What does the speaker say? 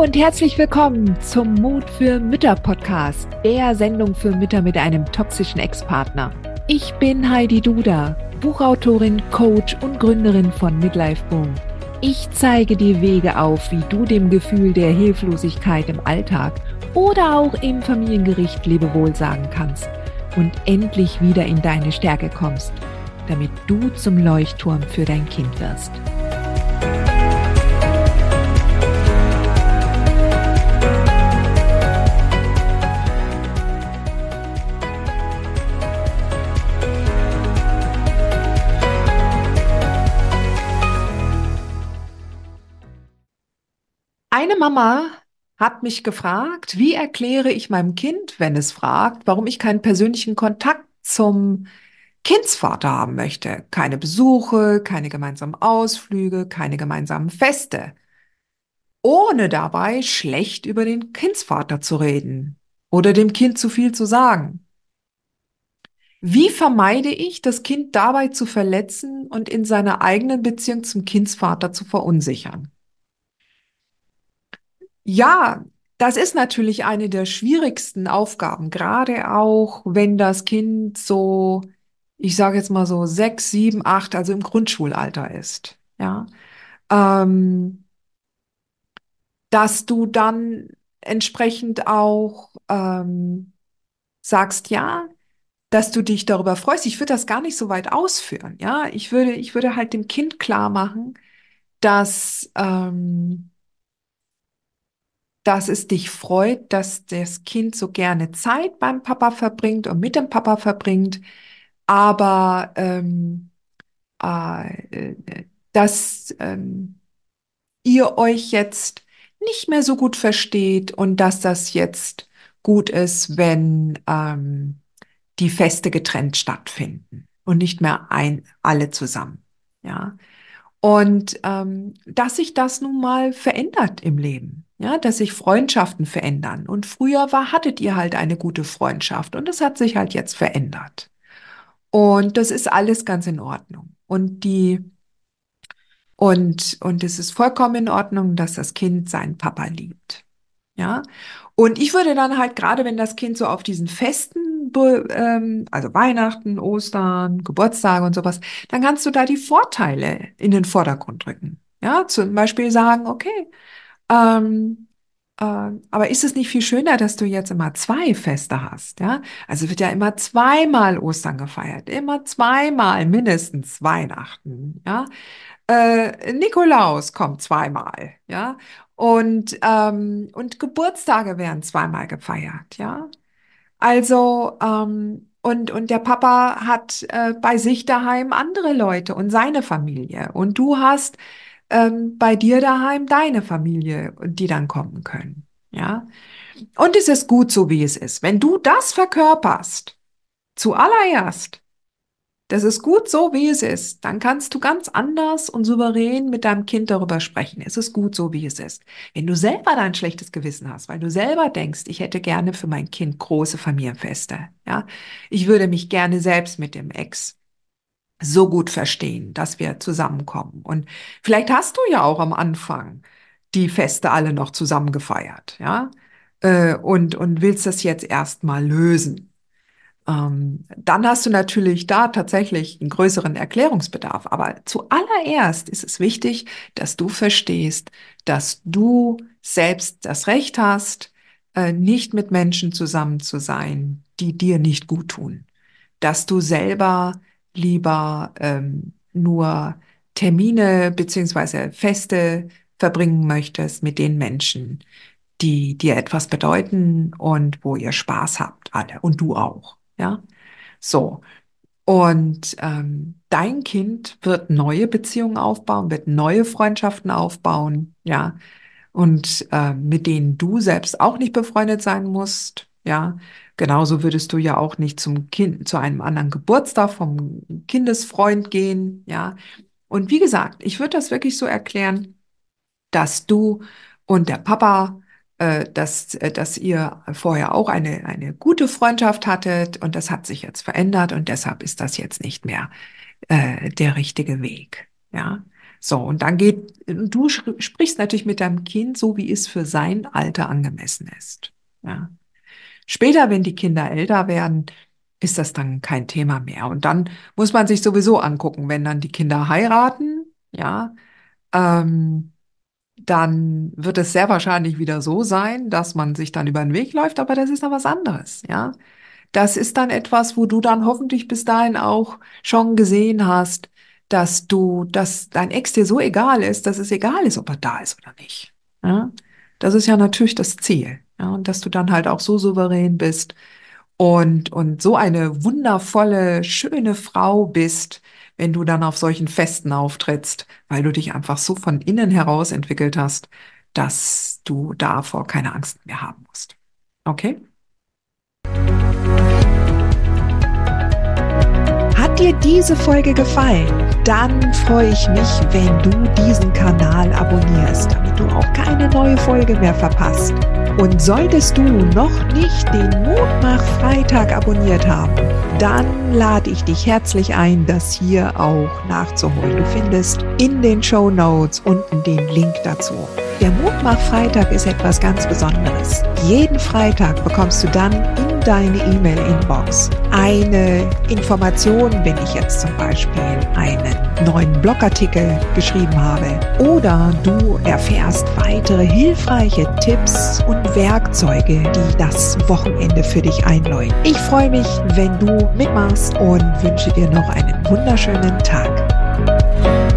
und herzlich willkommen zum Mut für Mütter Podcast, der Sendung für Mütter mit einem toxischen Ex-Partner. Ich bin Heidi Duda, Buchautorin, Coach und Gründerin von Midlife Boom. Ich zeige dir Wege auf, wie du dem Gefühl der Hilflosigkeit im Alltag oder auch im Familiengericht Lebewohl sagen kannst und endlich wieder in deine Stärke kommst, damit du zum Leuchtturm für dein Kind wirst. Eine Mama hat mich gefragt, wie erkläre ich meinem Kind, wenn es fragt, warum ich keinen persönlichen Kontakt zum Kindsvater haben möchte. Keine Besuche, keine gemeinsamen Ausflüge, keine gemeinsamen Feste, ohne dabei schlecht über den Kindsvater zu reden oder dem Kind zu viel zu sagen. Wie vermeide ich, das Kind dabei zu verletzen und in seiner eigenen Beziehung zum Kindsvater zu verunsichern? Ja, das ist natürlich eine der schwierigsten Aufgaben, gerade auch wenn das Kind so, ich sage jetzt mal so 6, 7, 8, also im Grundschulalter ist. Ja, ähm, dass du dann entsprechend auch sagst, ja, dass du dich darüber freust. Ich würde das gar nicht so weit ausführen. Ja, ich würde halt dem Kind klar machen, dass dass es dich freut, dass das Kind so gerne Zeit beim Papa verbringt und mit dem Papa verbringt, aber dass ihr euch jetzt nicht mehr so gut versteht und dass das jetzt gut ist, wenn die Feste getrennt stattfinden und nicht mehr alle zusammen. Ja. Und dass sich das nun mal verändert im Leben, ja, dass sich Freundschaften verändern. Und früher hattet ihr halt eine gute Freundschaft und das hat sich halt jetzt verändert. Und das ist alles ganz in Ordnung. Und es ist vollkommen in Ordnung, dass das Kind seinen Papa liebt. Ja. Und ich würde dann halt, gerade wenn das Kind so auf diesen Festen, also Weihnachten, Ostern, Geburtstage und sowas, dann kannst du da die Vorteile in den Vordergrund rücken. Ja, zum Beispiel sagen, okay, ähm, aber ist es nicht viel schöner, dass du jetzt immer zwei Feste hast? Ja, also wird ja immer zweimal Ostern gefeiert, immer zweimal mindestens Weihnachten. Ja, Nikolaus kommt zweimal, ja. Und Geburtstage werden zweimal gefeiert, ja. Also, und der Papa hat bei sich daheim andere Leute und seine Familie. Und du hast bei dir daheim deine Familie, die dann kommen können, ja. Und es ist gut so, wie es ist. Wenn du das verkörperst, zuallererst, das ist gut so, wie es ist. Dann kannst du ganz anders und souverän mit deinem Kind darüber sprechen. Es ist gut so, wie es ist. Wenn du selber da ein schlechtes Gewissen hast, weil du selber denkst, ich hätte gerne für mein Kind große Familienfeste, ja, ich würde mich gerne selbst mit dem Ex so gut verstehen, dass wir zusammenkommen. Und vielleicht hast du ja auch am Anfang die Feste alle noch zusammen gefeiert, ja, und willst das jetzt erst mal lösen. Dann hast du natürlich da tatsächlich einen größeren Erklärungsbedarf. Aber zuallererst ist es wichtig, dass du verstehst, dass du selbst das Recht hast, nicht mit Menschen zusammen zu sein, die dir nicht gut tun. Dass du selber lieber nur Termine beziehungsweise Feste verbringen möchtest mit den Menschen, die dir etwas bedeuten und wo ihr Spaß habt, alle und du auch. Ja, so. Und dein Kind wird neue Beziehungen aufbauen, wird neue Freundschaften aufbauen, ja, und mit denen du selbst auch nicht befreundet sein musst, ja. Genauso würdest du ja auch nicht zum Kind, zu einem anderen Geburtstag vom Kindesfreund gehen, ja. Und wie gesagt, ich würde das wirklich so erklären, dass du und der Papa, dass ihr vorher auch eine gute Freundschaft hattet und das hat sich jetzt verändert und deshalb ist das jetzt nicht mehr der richtige Weg. Ja, So, und du sprichst natürlich mit deinem Kind so, wie es für sein Alter angemessen ist. Ja. Später, wenn die Kinder älter werden, ist das dann kein Thema mehr. Und dann muss man sich sowieso angucken, wenn dann die Kinder heiraten, ja, ähm, dann wird es sehr wahrscheinlich wieder so sein, dass man sich dann über den Weg läuft, aber das ist dann was anderes, ja. Das ist dann etwas, wo du dann hoffentlich bis dahin auch schon gesehen hast, dass dein Ex dir so egal ist, dass es egal ist, ob er da ist oder nicht. Ja? Das ist ja natürlich das Ziel. Ja? Und dass du dann halt auch so souverän bist und so eine wundervolle, schöne Frau bist, wenn du dann auf solchen Festen auftrittst, weil du dich einfach so von innen heraus entwickelt hast, dass du davor keine Angst mehr haben musst. Okay? Hat dir diese Folge gefallen? Dann freue ich mich, wenn du diesen Kanal abonnierst, damit du auch keine neue Folge mehr verpasst. Und solltest du noch nicht den Mutmach-Freitag abonniert haben, dann lade ich dich herzlich ein, das hier auch nachzuholen. Du findest in den Shownotes unten den Link dazu. Der Mutmach-Freitag ist etwas ganz Besonderes. Jeden Freitag bekommst du dann in deine E-Mail-Inbox eine Information, wenn ich jetzt zum Beispiel einen neuen Blogartikel geschrieben habe, oder du erfährst weitere hilfreiche Tipps und Werkzeuge, die das Wochenende für dich einläuten. Ich freue mich, wenn du mitmachst und wünsche dir noch einen wunderschönen Tag.